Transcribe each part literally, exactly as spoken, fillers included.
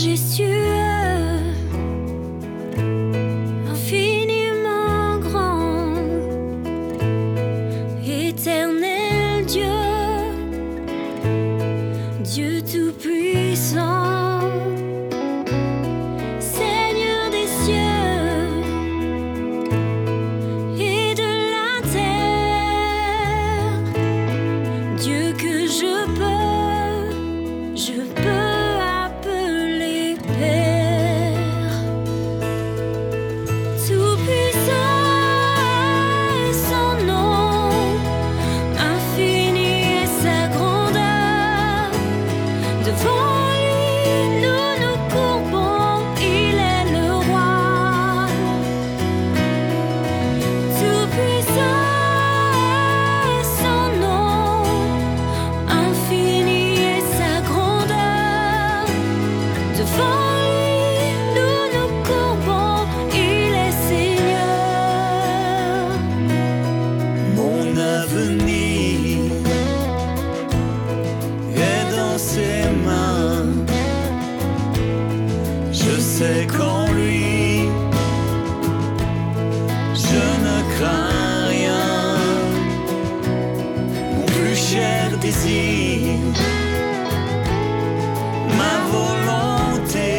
majestueux, infiniment grand, éternel Dieu, Dieu tout-puissant, Seigneur des cieux et de la terre, Dieu que je peux, je peux appeler Père. Tout-puissant est son nom, infini est sa grandeur. Devant lui, nous nous courbons, il est le roi. Tout-puissant est son nom, infini est sa grandeur. Devant lui, nous nous courbons, il est Seigneur. Mon avenir est dans ses mains. Je sais qu'en lui, je ne crains rien. Mon plus cher désir, ma volonté,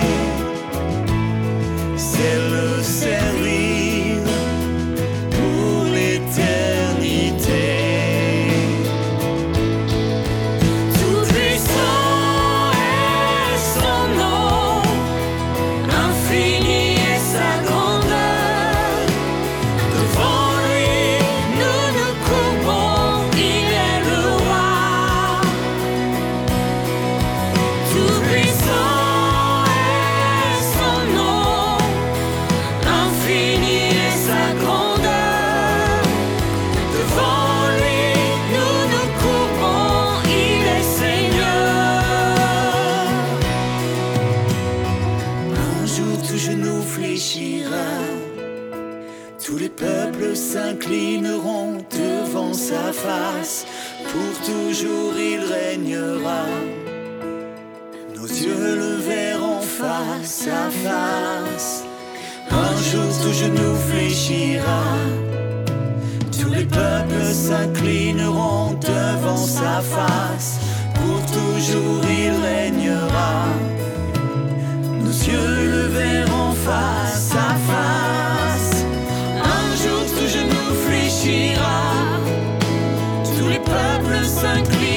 c'est le servir pour l'éternité. Tout-puissant est son nom, infini est sa grandeur. Devant lui, nous nous courbons, il est le roi. Tout-puissant est son nom, infini est sa grandeur. Devant lui, nous nous courbons, il est Seigneur. Un jour tout genou fléchira, tous les peuples s'inclineront devant sa face. Pour toujours il régnera, nos yeux le verront face à face. Un jour tout genou fléchira, tous les peuples s'inclineront devant sa face. Pour toujours il régnera, nos yeux le verront face à face. Un jour tout genou fléchira, tous les peuples s'inclineront